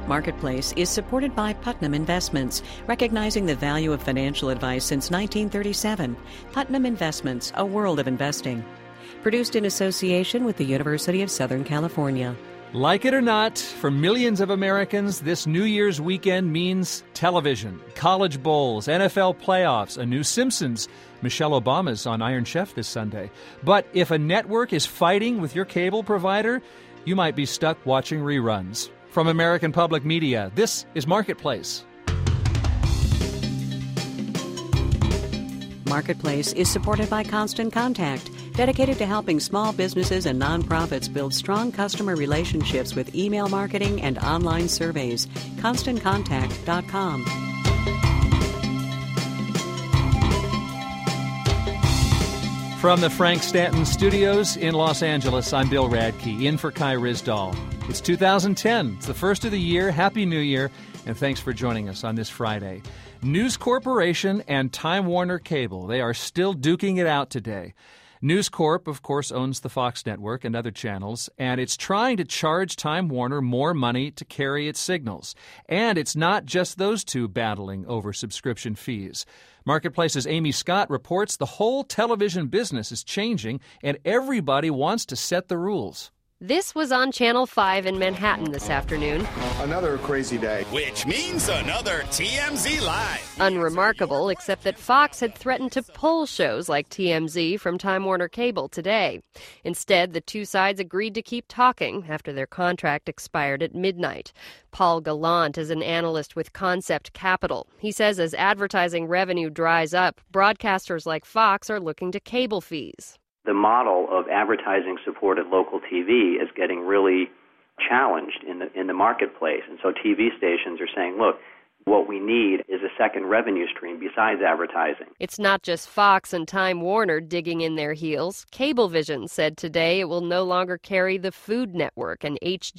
Marketplace is supported by Putnam Investments, recognizing the value of financial advice since 1937. Putnam Investments, a world of investing. Produced in association with the University of Southern California. Like it or not, for millions of Americans, this New Year's weekend means television, college bowls, NFL playoffs, a new Simpsons. Michelle Obama's on Iron Chef this Sunday. But if a network is fighting with your cable provider, you might be stuck watching reruns. From American Public Media, this is Marketplace. Marketplace is supported by Constant Contact, dedicated to helping small businesses and nonprofits build strong customer relationships with email marketing and online surveys. ConstantContact.com. From the Frank Stanton Studios in Los Angeles, I'm Bill Radke, in for Kai Ryssdal. It's 2010. It's the first of the year. Happy New Year, and thanks for joining us on this Friday. News Corporation and Time Warner Cable, they are still duking it out today. News Corp, of course, owns the Fox network and other channels, and it's trying to charge Time Warner more money to carry its signals. And it's not just those two battling over subscription fees. Marketplace's Amy Scott reports the whole television business is changing, and everybody wants to set the rules. This was on Channel 5 in Manhattan this afternoon. Another crazy day. Which means another TMZ Live. Unremarkable, except that Fox had threatened to pull shows like TMZ from Time Warner Cable today. Instead, the two sides agreed to keep talking after their contract expired at midnight. Paul Gallant is an analyst with Concept Capital. He says as advertising revenue dries up, broadcasters like Fox are looking to cable fees. The model of advertising-supported local TV is getting really challenged in the marketplace. And so TV stations are saying, look, what we need is a second revenue stream besides advertising. It's not just Fox and Time Warner digging in their heels. Cablevision said today it will no longer carry the Food Network and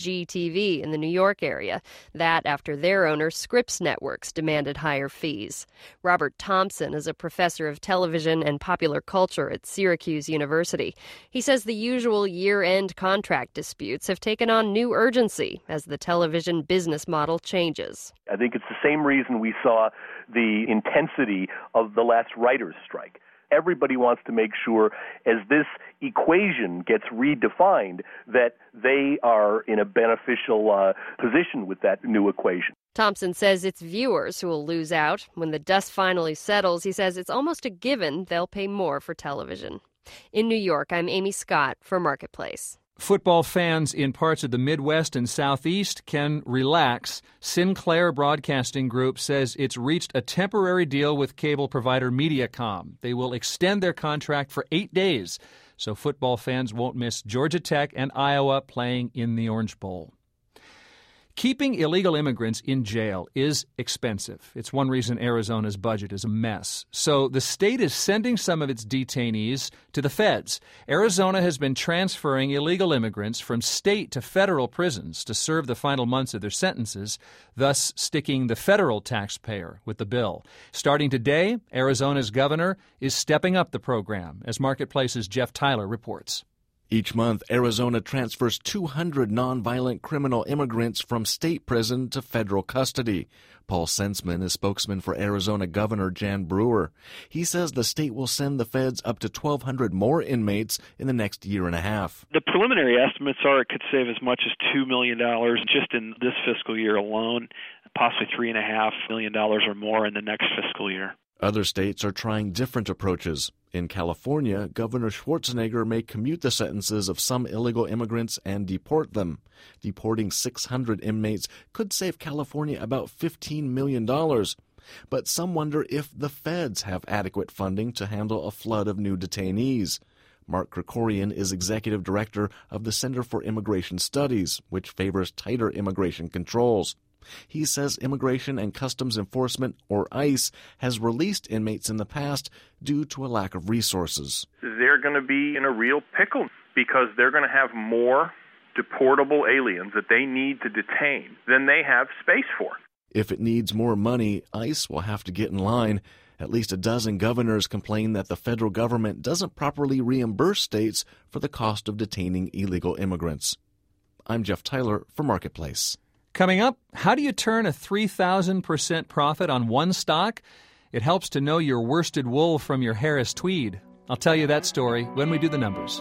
HGTV in the New York area. That after their owner, Scripps Networks, demanded higher fees. Robert Thompson is a professor of television and popular culture at Syracuse University. He says the usual year-end contract disputes have taken on new urgency as the television business model changes. I think it's the same reason we saw the intensity of the last writers' strike. Everybody wants to make sure, as this equation gets redefined, that they are in a beneficial position with that new equation. Thompson says it's viewers who will lose out. When the dust finally settles, he says it's almost a given they'll pay more for television. In New York, I'm Amy Scott for Marketplace. Football fans in parts of the Midwest and Southeast can relax. Sinclair Broadcasting Group says it's reached a temporary deal with cable provider Mediacom. They will extend their contract for 8 days, so football fans won't miss Georgia Tech and Iowa playing in the Orange Bowl. Keeping illegal immigrants in jail is expensive. It's one reason Arizona's budget is a mess. So the state is sending some of its detainees to the feds. Arizona has been transferring illegal immigrants from state to federal prisons to serve the final months of their sentences, thus sticking the federal taxpayer with the bill. Starting today, Arizona's governor is stepping up the program, as Marketplace's Jeff Tyler reports. Each month, Arizona transfers 200 nonviolent criminal immigrants from state prison to federal custody. Paul Sensman is spokesman for Arizona Governor Jan Brewer. He says the state will send the feds up to 1,200 more inmates in the next year and a half. The preliminary estimates are it could save as much as $2 million just in this fiscal year alone, possibly $3.5 million or more in the next fiscal year. Other states are trying different approaches. In California, Governor Schwarzenegger may commute the sentences of some illegal immigrants and deport them. Deporting 600 inmates could save California about $15 million. But some wonder if the feds have adequate funding to handle a flood of new detainees. Mark Krikorian is executive director of the Center for Immigration Studies, which favors tighter immigration controls. He says Immigration and Customs Enforcement, or ICE, has released inmates in the past due to a lack of resources. They're going to be in a real pickle because they're going to have more deportable aliens that they need to detain than they have space for. If it needs more money, ICE will have to get in line. At least a dozen governors complain that the federal government doesn't properly reimburse states for the cost of detaining illegal immigrants. I'm Jeff Tyler for Marketplace. Coming up, how do you turn a 3,000% profit on one stock? It helps to know your worsted wool from your Harris tweed. I'll tell you that story when we do the numbers.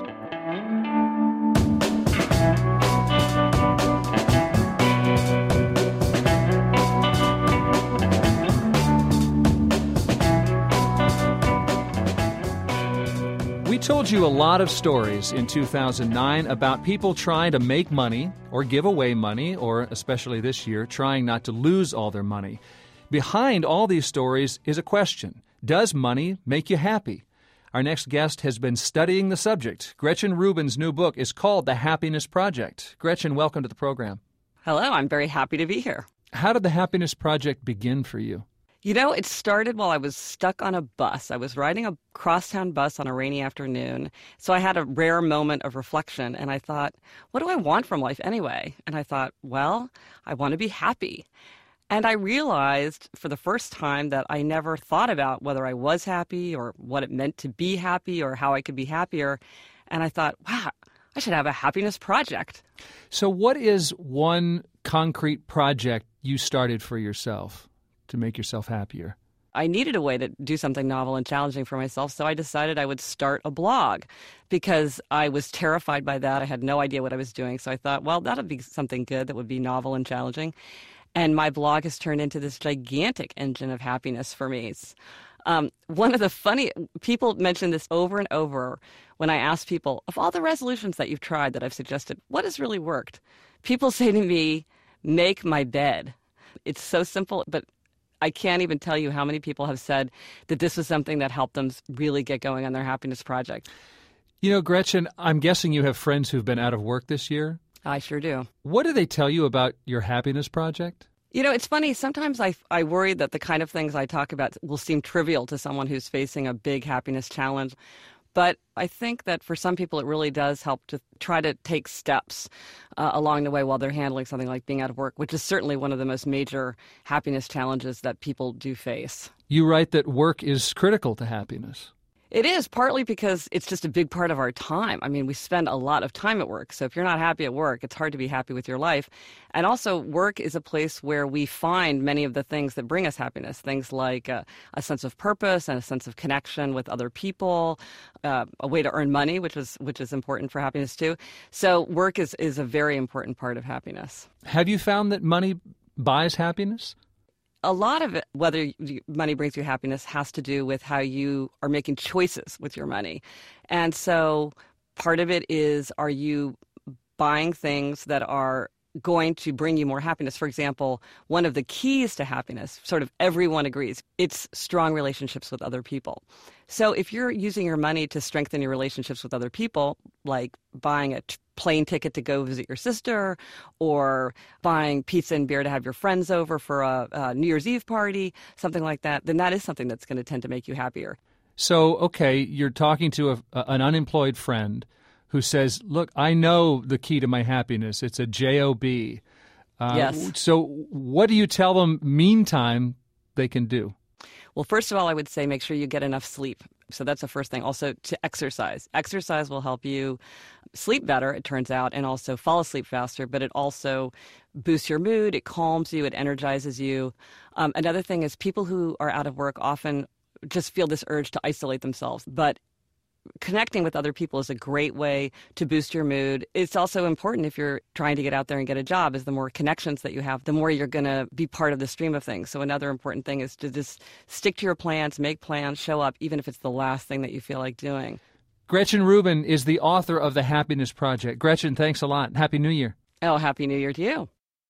We told you a lot of stories in 2009 about people trying to make money or give away money, or especially this year, trying not to lose all their money. Behind all these stories is a question: does money make you happy? Our next guest has been studying the subject. Gretchen Rubin's new book is called The Happiness Project. Gretchen, welcome to the program. Hello, I'm very happy to be here. How did The Happiness Project begin for you? You know, it started while I was stuck on a bus. I was riding a crosstown bus on a rainy afternoon, so I had a rare moment of reflection, and I thought, what do I want from life anyway? And I thought, well, I want to be happy. And I realized for the first time that I never thought about whether I was happy or what it meant to be happy or how I could be happier. And I thought, wow, I should have a happiness project. So what is one concrete project you started for yourself to make yourself happier? I needed a way to do something novel and challenging for myself, so I decided I would start a blog because I was terrified by that. I had no idea what I was doing, so I thought, well, that would be something good that would be novel and challenging. And my blog has turned into this gigantic engine of happiness for me. One of the funny people mention this over and over when I ask people, of all the resolutions that you've tried that I've suggested, what has really worked? People say to me, make my bed. It's so simple, but I can't even tell you how many people have said that this was something that helped them really get going on their happiness project. You know, Gretchen, I'm guessing you have friends who've been out of work this year. I sure do. What do they tell you about your happiness project? You know, it's funny. Sometimes I worry that the kind of things I talk about will seem trivial to someone who's facing a big happiness challenge. But I think that for some people it really does help to try to take steps along the way while they're handling something like being out of work, which is certainly one of the most major happiness challenges that people do face. You write that work is critical to happiness. It is, partly because it's just a big part of our time. I mean, we spend a lot of time at work. So if you're not happy at work, it's hard to be happy with your life. And also, work is a place where we find many of the things that bring us happiness, things like a sense of purpose and a sense of connection with other people, a way to earn money, which is important for happiness too. So work is a very important part of happiness. Have you found that money buys happiness? A lot of it, whether money brings you happiness, has to do with how you are making choices with your money. And so part of it is, are you buying things that are going to bring you more happiness? For example, one of the keys to happiness, sort of everyone agrees, it's strong relationships with other people. So if you're using your money to strengthen your relationships with other people, like buying a plane ticket to go visit your sister, or buying pizza and beer to have your friends over for a New Year's Eve party, something like that, then that is something that's going to tend to make you happier. So, okay, you're talking to an unemployed friend who says, look, I know the key to my happiness. It's a job. Yes. So what do you tell them meantime they can do? Well, first of all, I would say make sure you get enough sleep. So that's the first thing. Also, to exercise. Exercise will help you sleep better, it turns out, and also fall asleep faster, but it also boosts your mood, it calms you, it energizes you. Another thing is people who are out of work often just feel this urge to isolate themselves, but connecting with other people is a great way to boost your mood. It's also important if you're trying to get out there and get a job, is the more connections that you have, the more you're going to be part of the stream of things. So another important thing is to just stick to your plans, make plans, show up, even if it's the last thing that you feel like doing. Gretchen Rubin is the author of The Happiness Project. Gretchen, thanks a lot. Happy New Year. Oh, Happy New Year to you.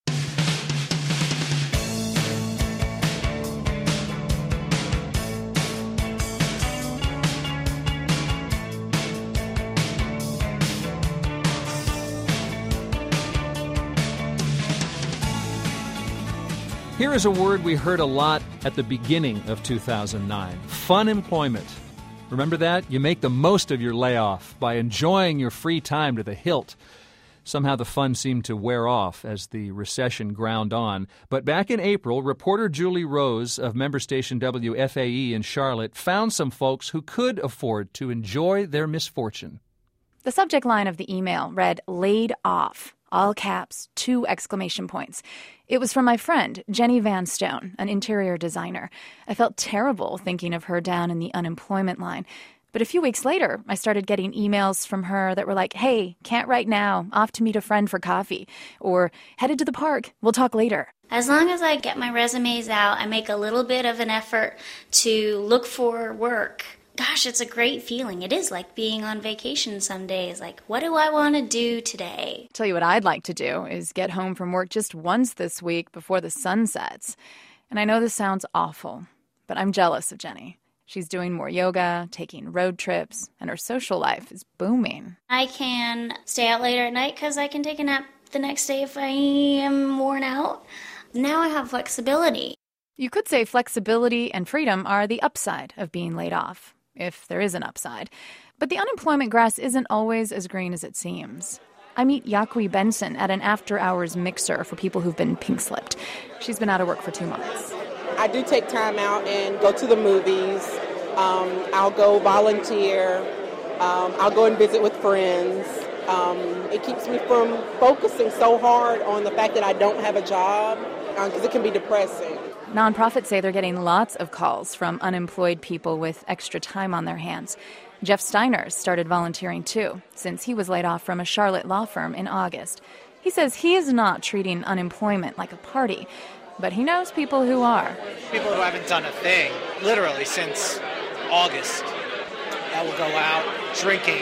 Here is a word we heard a lot at the beginning of 2009, fun employment. Remember that? You make the most of your layoff by enjoying your free time to the hilt. Somehow the fun seemed to wear off as the recession ground on. But back in April, reporter Julie Rose of member station WFAE in Charlotte found some folks who could afford to enjoy their misfortune. The subject line of the email read, "Laid off." all caps, 2 exclamation points. It was from my friend, Jenny Van Stone, an interior designer. I felt terrible thinking of her down in the unemployment line. But a few weeks later, I started getting emails from her that were like, hey, can't right now, off to meet a friend for coffee. Or, headed to the park, we'll talk later. As long as I get my resumes out, I make a little bit of an effort to look for work. Gosh, it's a great feeling. It is like being on vacation some days. Like, what do I want to do today? Tell you what I'd like to do is get home from work just once this week before the sun sets. And I know this sounds awful, but I'm jealous of Jenny. She's doing more yoga, taking road trips, and her social life is booming. I can stay out later at night because I can take a nap the next day if I am worn out. Now I have flexibility. You could say flexibility and freedom are the upside of being laid off, if there is an upside. But the unemployment grass isn't always as green as it seems. I meet Yakwi Benson at an after-hours mixer for people who've been pink-slipped. She's been out of work for 2 months. I do take time out and go to the movies. I'll go volunteer. I'll go and visit with friends. It keeps me from focusing so hard on the fact that I don't have a job, because it can be depressing. Nonprofits say they're getting lots of calls from unemployed people with extra time on their hands. Jeff Steiner started volunteering too, since he was laid off from a Charlotte law firm in August. He says he is not treating unemployment like a party, but he knows people who are. People who haven't done a thing, literally since August, that will go out drinking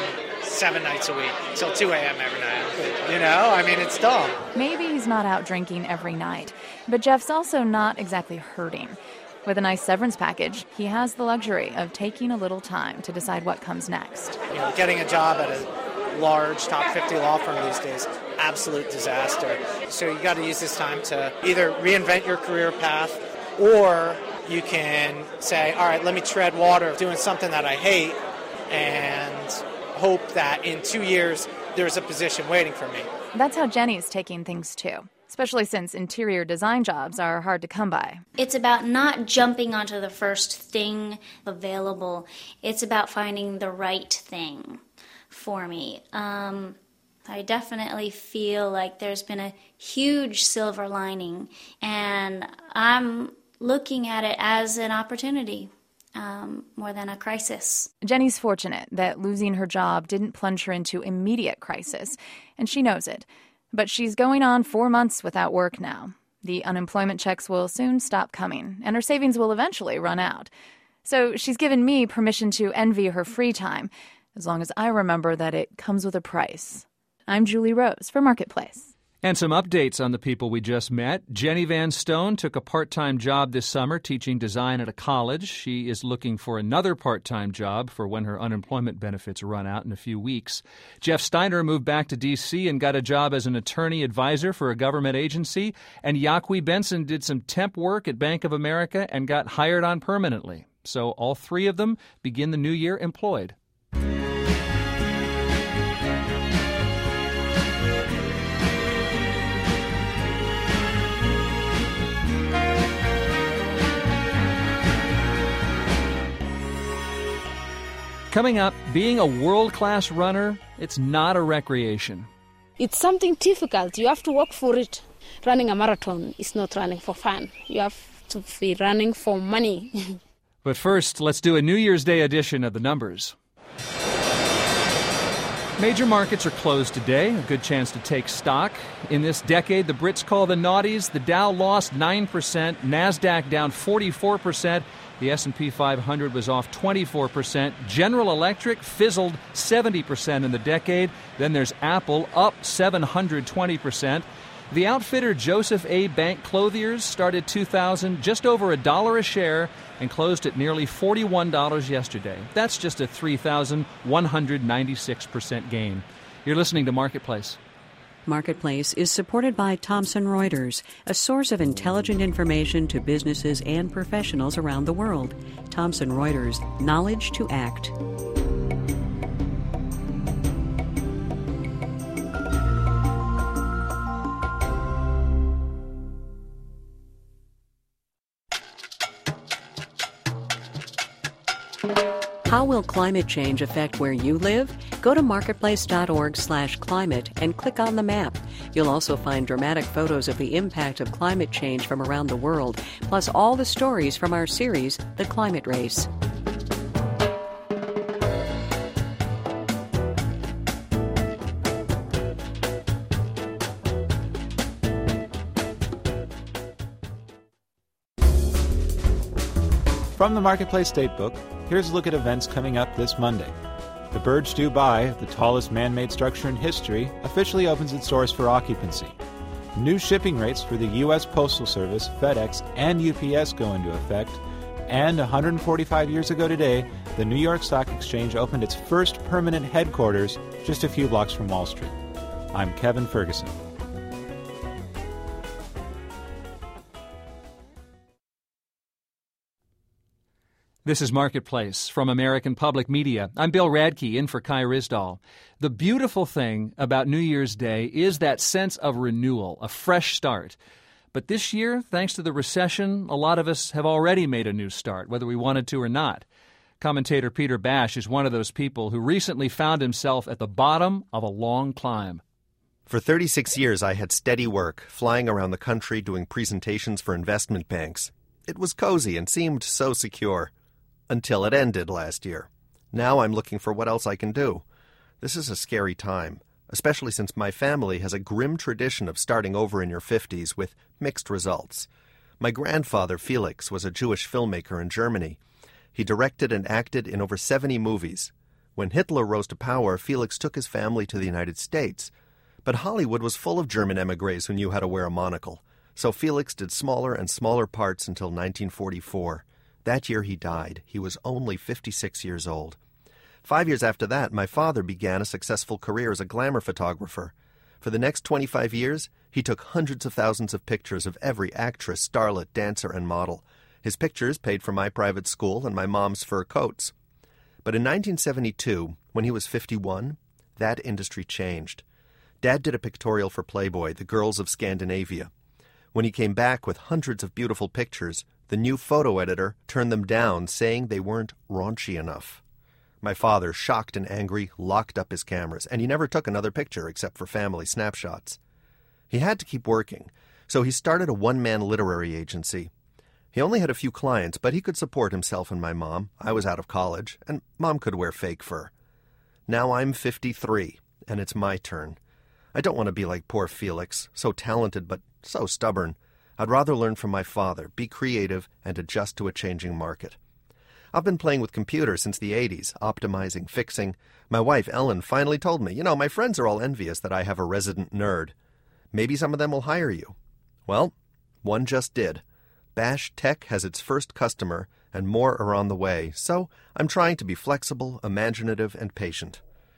7 nights a week till 2 a.m. every night. You know, I mean, it's dumb. Maybe he's not out drinking every night, but Jeff's also not exactly hurting. With a nice severance package, he has the luxury of taking a little time to decide what comes next. You know, getting a job at a large top 50 law firm these days, absolute disaster. So you got to use this time to either reinvent your career path, or you can say, all right, let me tread water doing something that I hate and hope that in 2 years there's a position waiting for me. That's how Jenny's taking things too, especially since interior design jobs are hard to come by. It's about not jumping onto the first thing available. It's about finding the right thing for me. I definitely feel like there's been a huge silver lining, and I'm looking at it as an opportunity. More than a crisis. Jenny's fortunate that losing her job didn't plunge her into immediate crisis, and she knows it. But she's going on 4 months without work now. The unemployment checks will soon stop coming, and her savings will eventually run out. So she's given me permission to envy her free time, as long as I remember that it comes with a price. I'm Julie Rose for Marketplace. And some updates on the people we just met. Jenny Van Stone took a part-time job this summer teaching design at a college. She is looking for another part-time job for when her unemployment benefits run out in a few weeks. Jeff Steiner moved back to D.C. and got a job as an attorney advisor for a government agency. And Yakwi Benson did some temp work at Bank of America and got hired on permanently. So all 3 of them begin the new year employed. Coming up, being a world-class runner, it's not a recreation. It's something difficult. You have to work for it. Running a marathon is not running for fun. You have to be running for money. But first, let's do a New Year's Day edition of the numbers. Major markets are closed today, a good chance to take stock. In this decade, the Brits call the naughties. The Dow lost 9%, NASDAQ down 44%. The S&P 500 was off 24%. General Electric fizzled 70% in the decade. Then there's Apple up 720%. The outfitter Joseph A. Bank Clothiers started 2000 just over $1 a share and closed at nearly $41 yesterday. That's just a 3,196% gain. You're listening to Marketplace. Marketplace is supported by Thomson Reuters, a source of intelligent information to businesses and professionals around the world. Thomson Reuters, knowledge to act. How will climate change affect where you live? Go to marketplace.org/climate and click on the map. You'll also find dramatic photos of the impact of climate change from around the world, plus all the stories from our series, The Climate Race. From the Marketplace Datebook, here's a look at events coming up this Monday. The Burj Dubai, the tallest man-made structure in history, officially opens its doors for occupancy. New shipping rates for the U.S. Postal Service, FedEx, and UPS go into effect. And 145 years ago today, the New York Stock Exchange opened its first permanent headquarters just a few blocks from Wall Street. I'm Kevin Ferguson. This is Marketplace from American Public Media. I'm Bill Radke, in for Kai Ryssdal. The beautiful thing about New Year's Day is that sense of renewal, a fresh start. But this year, thanks to the recession, a lot of us have already made a new start, whether we wanted to or not. Commentator Peter Bash is one of those people who recently found himself at the bottom of a long climb. For 36 years, I had steady work, flying around the country doing presentations for investment banks. It was cozy and seemed so secure. Until it ended last year. Now I'm looking for what else I can do. This is a scary time, especially since my family has a grim tradition of starting over in your 50s with mixed results. My grandfather, Felix, was a Jewish filmmaker in Germany. He directed and acted in over 70 movies. When Hitler rose to power, Felix took his family to the United States. But Hollywood was full of German émigrés who knew how to wear a monocle. So Felix did smaller and smaller parts until 1944. That year he died. He was only 56 years old. 5 years after that, my father began a successful career as a glamour photographer. For the next 25 years, he took hundreds of thousands of pictures of every actress, starlet, dancer, and model. His pictures paid for my private school and my mom's fur coats. But in 1972, when he was 51, that industry changed. Dad did a pictorial for Playboy, The Girls of Scandinavia. When he came back with hundreds of beautiful pictures, the new photo editor turned them down, saying they weren't raunchy enough. My father, shocked and angry, locked up his cameras, and he never took another picture except for family snapshots. He had to keep working, so he started a one-man literary agency. He only had a few clients, but he could support himself and my mom. I was out of college, and Mom could wear fake fur. Now I'm 53, and it's my turn. I don't want to be like poor Felix, so talented but so stubborn. I'd rather learn from my father, be creative, and adjust to a changing market. I've been playing with computers since the 80s, optimizing, fixing. My wife, Ellen, finally told me, my friends are all envious that I have a resident nerd. Maybe some of them will hire you. Well, one just did. Bash Tech has its first customer, and more are on the way, so I'm trying to be flexible, imaginative, and patient.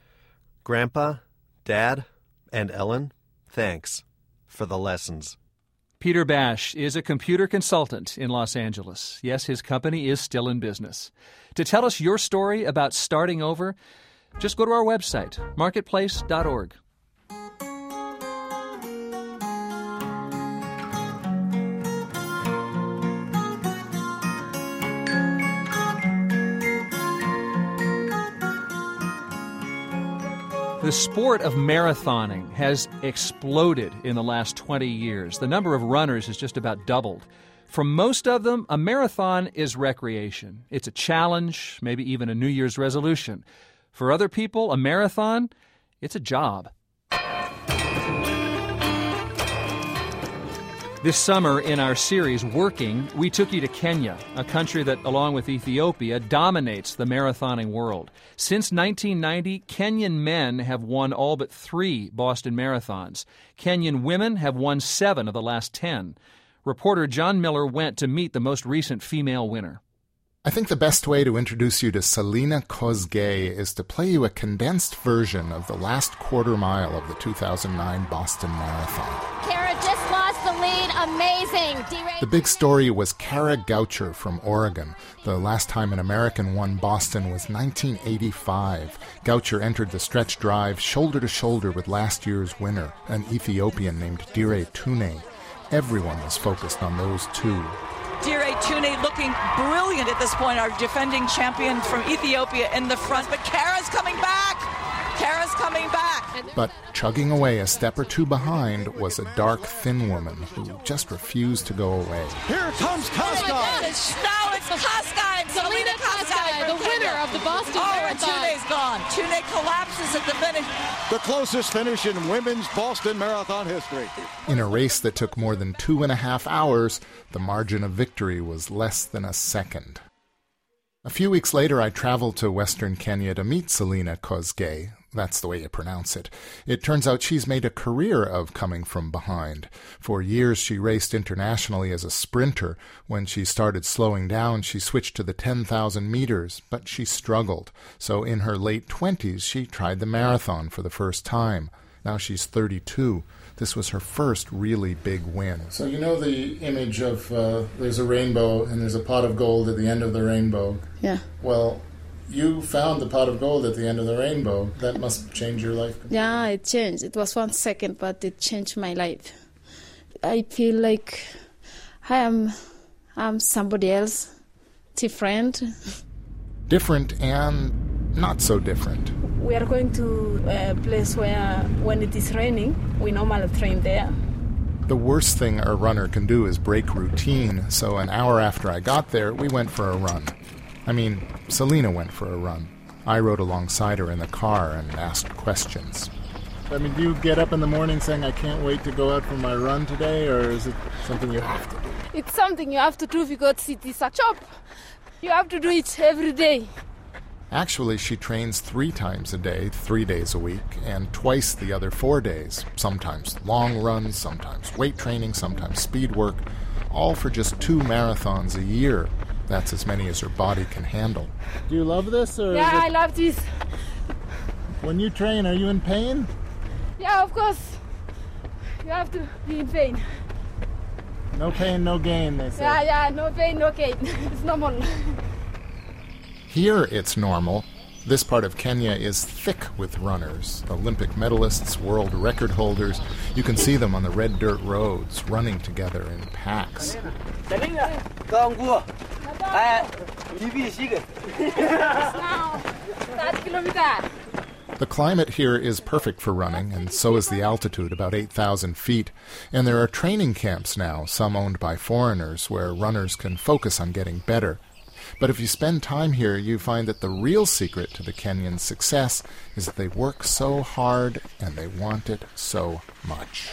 Grandpa, Dad, and Ellen, thanks for the lessons. Peter Bash is a computer consultant in Los Angeles. Yes, his company is still in business. To tell us your story about starting over, just go to our website, marketplace.org. The sport of marathoning has exploded in the last 20 years. The number of runners has just about doubled. For most of them, a marathon is recreation. It's a challenge, maybe even a New Year's resolution. For other people, a marathon, it's a job. This summer in our series, Working, we took you to Kenya, a country that, along with Ethiopia, dominates the marathoning world. Since 1990, Kenyan men have won all but 3 Boston Marathons. Kenyan women have won 7 of the last 10. Reporter John Miller went to meet the most recent female winner. I think the best way to introduce you to Selina Kosgei is to play you a condensed version of the last quarter mile of the 2009 Boston Marathon. Kara just lost the lead. Amazing. The big story was Kara Goucher from Oregon. The last time an American won Boston was 1985. Goucher entered the stretch drive shoulder to shoulder with last year's winner, an Ethiopian named Dire Tune. Everyone was focused on those two. Dire Tune looking brilliant at this point, our defending champion from Ethiopia in the front. But Kara's coming back. coming back. But chugging away a step or two behind was a dark, thin woman who just refused to go away. Here comes Koskinen. Now it's Koskinen, Selena Koskinen, the winner of the Boston Marathon. And Tune's gone. Tune collapses at the finish. The closest finish in women's Boston Marathon history. In a race that took more than 2.5 hours, the margin of victory was less than a second. A few weeks later, I traveled to Western Kenya to meet Selina Kosgei. That's the way you pronounce it. It turns out she's made a career of coming from behind. For years, she raced internationally as a sprinter. When she started slowing down, she switched to the 10,000 meters, but she struggled. So in her late 20s, she tried the marathon for the first time. Now she's 32. This was her first really big win. So you know the image of there's a rainbow and there's a pot of gold at the end of the rainbow? Yeah. Well, you found the pot of gold at the end of the rainbow. That must change your life. Yeah, it changed. It was 1 second, but it changed my life. I feel like I'm somebody else, different. Different and not so different. We are going to a place where when it is raining, we normally train there. The worst thing a runner can do is break routine, so an hour after I got there, we went for a run. I mean, Selina went for a run. I rode alongside her in the car and asked questions. I mean, do you get up in the morning saying, I can't wait to go out for my run today, or is it something you have to do? It's something you have to do because it is a job. You have to do it every day. Actually, she trains 3 times a day, 3 days a week, and twice the other 4 days. Sometimes long runs, sometimes weight training, sometimes speed work, all for just 2 marathons a year. That's as many as her body can handle. Do you love this? Or yeah, I love this. When you train, are you in pain? Yeah, of course. You have to be in pain. No pain, no gain, they say. Yeah, no pain, no gain. It's normal. Here it's normal. This part of Kenya is thick with runners, Olympic medalists, world record holders. You can see them on the red dirt roads, running together in packs. The climate here is perfect for running, and so is the altitude, about 8,000 feet. And there are training camps now, some owned by foreigners, where runners can focus on getting better. But if you spend time here, you find that the real secret to the Kenyans' success is that they work so hard and they want it so much.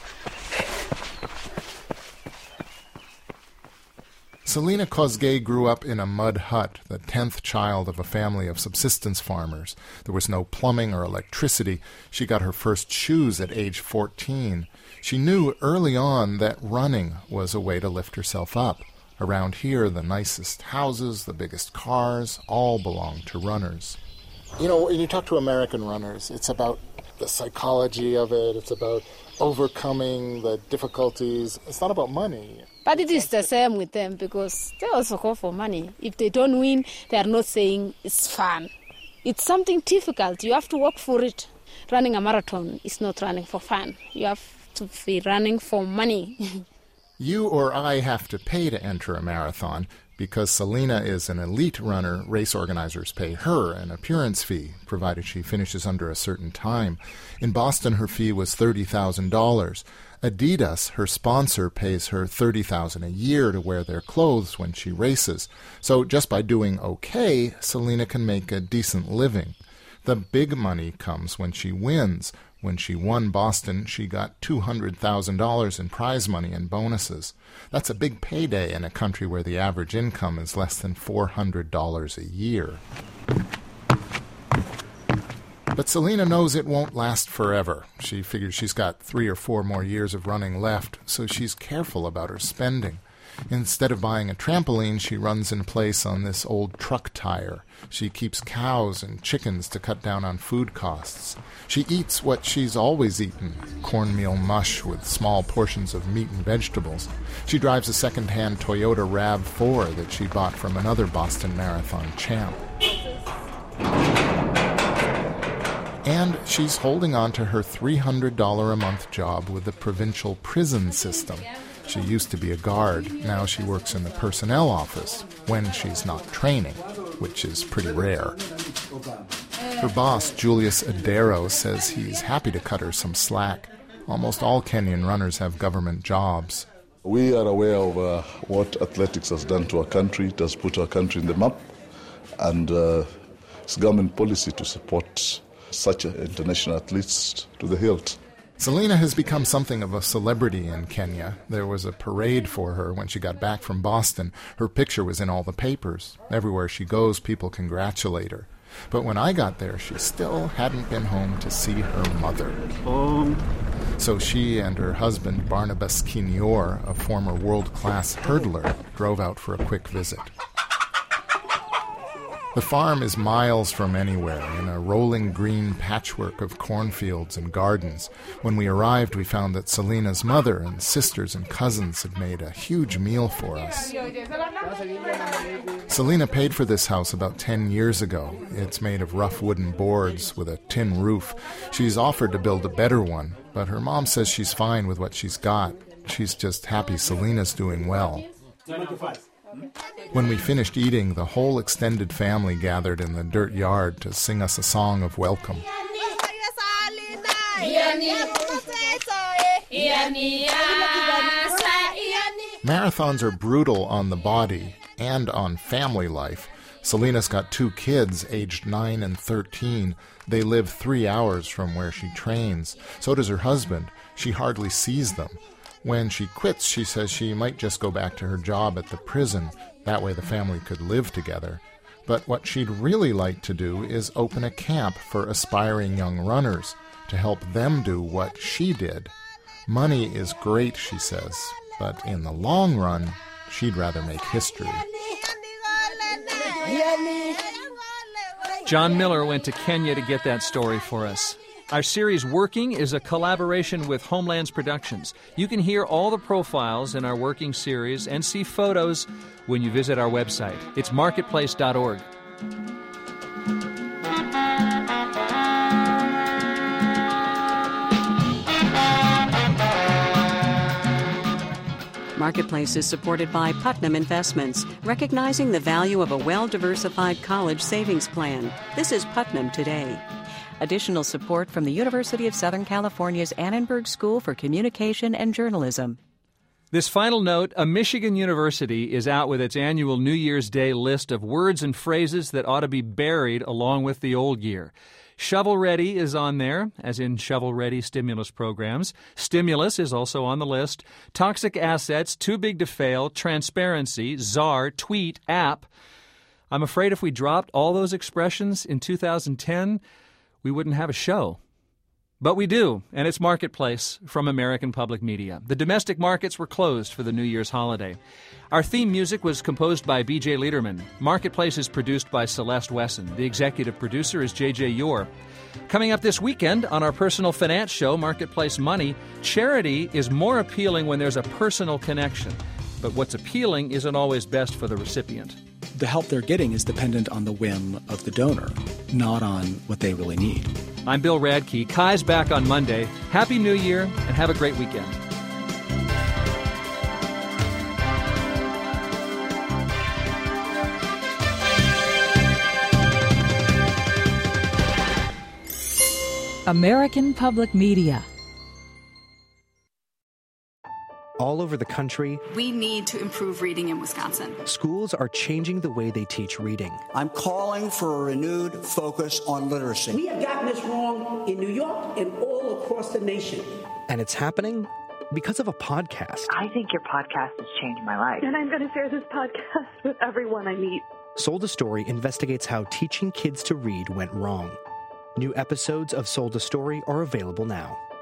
Selina Kosgei grew up in a mud hut, the 10th child of a family of subsistence farmers. There was no plumbing or electricity. She got her first shoes at age 14. She knew early on that running was a way to lift herself up. Around here, the nicest houses, the biggest cars, all belong to runners. You know, when you talk to American runners, it's about the psychology of it. It's about overcoming the difficulties. It's not about money. But it is the same with them because they also go for money. If they don't win, they are not saying it's fun. It's something difficult. You have to work for it. Running a marathon is not running for fun. You have to be running for money. You or I have to pay to enter a marathon. Because Selina is an elite runner, race organizers pay her an appearance fee, provided she finishes under a certain time. In Boston, her fee was $30,000. Adidas, her sponsor, pays her $30,000 a year to wear their clothes when she races. So just by doing okay, Selina can make a decent living. The big money comes when she wins. When she won Boston, she got $200,000 in prize money and bonuses. That's a big payday in a country where the average income is less than $400 a year. But Selina knows it won't last forever. She figures she's got 3 or 4 more years of running left, so she's careful about her spending. Instead of buying a trampoline, she runs in place on this old truck tire. She keeps cows and chickens to cut down on food costs. She eats what she's always eaten, cornmeal mush with small portions of meat and vegetables. She drives a second-hand Toyota RAV4 that she bought from another Boston Marathon champ. And she's holding on to her $300 a month job with the provincial prison system. She used to be a guard. Now she works in the personnel office when she's not training, which is pretty rare. Her boss, Julius Adero, says he's happy to cut her some slack. Almost all Kenyan runners have government jobs. We are aware of what athletics has done to our country. It has put our country in the map, and it's government policy to support such international athletes to the hilt. Selina has become something of a celebrity in Kenya. There was a parade for her when she got back from Boston. Her picture was in all the papers. Everywhere she goes, people congratulate her. But when I got there, she still hadn't been home to see her mother. So she and her husband, Barnabas Kinyor, a former world-class hurdler, drove out for a quick visit. The farm is miles from anywhere, in a rolling green patchwork of cornfields and gardens. When we arrived, we found that Selina's mother and sisters and cousins had made a huge meal for us. Selina paid for this house about 10 years ago. It's made of rough wooden boards with a tin roof. She's offered to build a better one, but her mom says she's fine with what she's got. She's just happy Selina's doing well. When we finished eating, the whole extended family gathered in the dirt yard to sing us a song of welcome. Marathons are brutal on the body and on family life. Selina's got 2 kids, aged 9 and 13. They live 3 hours from where she trains. So does her husband. She hardly sees them. When she quits, she says she might just go back to her job at the prison. That way the family could live together. But what she'd really like to do is open a camp for aspiring young runners to help them do what she did. Money is great, she says, but in the long run, she'd rather make history. John Miller went to Kenya to get that story for us. Our series Working is a collaboration with Homelands Productions. You can hear all the profiles in our Working series and see photos when you visit our website. It's marketplace.org. Marketplace is supported by Putnam Investments, recognizing the value of a well-diversified college savings plan. This is Putnam Today. Additional support from the University of Southern California's Annenberg School for Communication and Journalism. This final note, a Michigan university is out with its annual New Year's Day list of words and phrases that ought to be buried along with the old year. Shovel-ready is on there, as in shovel-ready stimulus programs. Stimulus is also on the list. Toxic assets, too big to fail, transparency, czar, tweet, app. I'm afraid if we dropped all those expressions in 2010, we wouldn't have a show. But we do, and it's Marketplace from American Public Media. The domestic markets were closed for the New Year's holiday. Our theme music was composed by B.J. Liederman. Marketplace is produced by Celeste Wesson. The executive producer is J.J. Yor. Coming up this weekend on our personal finance show, Marketplace Money, charity is more appealing when there's a personal connection. But what's appealing isn't always best for the recipient. The help they're getting is dependent on the whim of the donor, not on what they really need. I'm Bill Radke. Kai's back on Monday. Happy New Year, and have a great weekend. American Public Media. All over the country, we need to improve reading in Wisconsin. Schools are changing the way they teach reading. I'm calling for a renewed focus on literacy. We have gotten this wrong in New York and all across the nation. And it's happening because of a podcast. I think your podcast has changed my life. And I'm going to share this podcast with everyone I meet. Sold a Story investigates how teaching kids to read went wrong. New episodes of Sold a Story are available now.